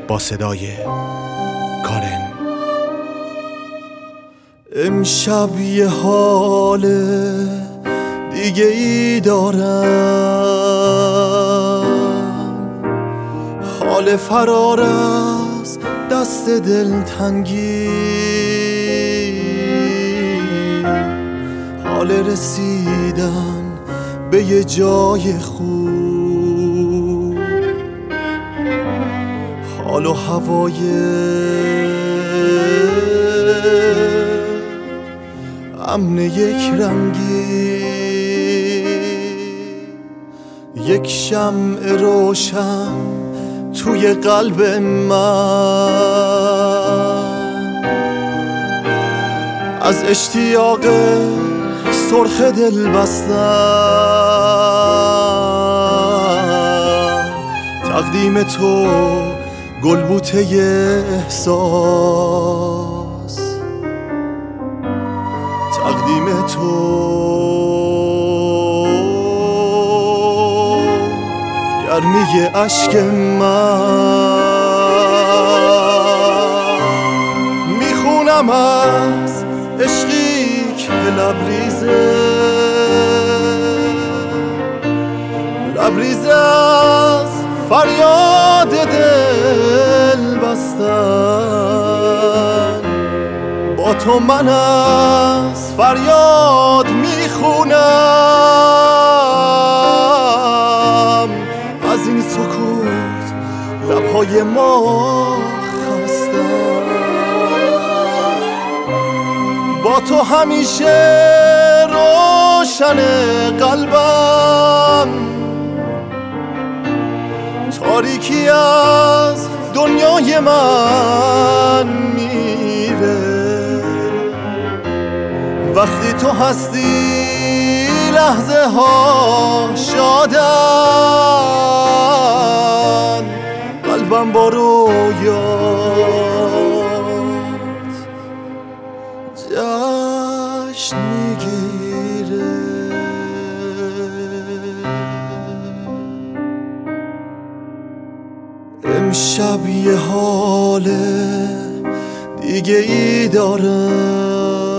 با صدای کارن. امشب یه حال دیگه ای دارم، حال فرار از دست دلتنگی، حال رسیدن به یه جای خوب، حال و هوای امن یک رنگی، یک شمع روشن توی قلب من، از اشتیاق سرخ دل بستن، تقدیم تو گلبوته احساس، تقدیم تو گرمی اشک من، میخونم از عشقی که لبریزه از فریاد دل بستن، با تو من از فریاد میخونم، از این سکوت لبهای ما خستن، با تو همیشه روشن قلبم، تاریکی از دنیای من میره، وقتی تو هستی لحظه ها شادن، قلبم با رویات جشن میگیره. امشب یه حال دیگه ای دارم،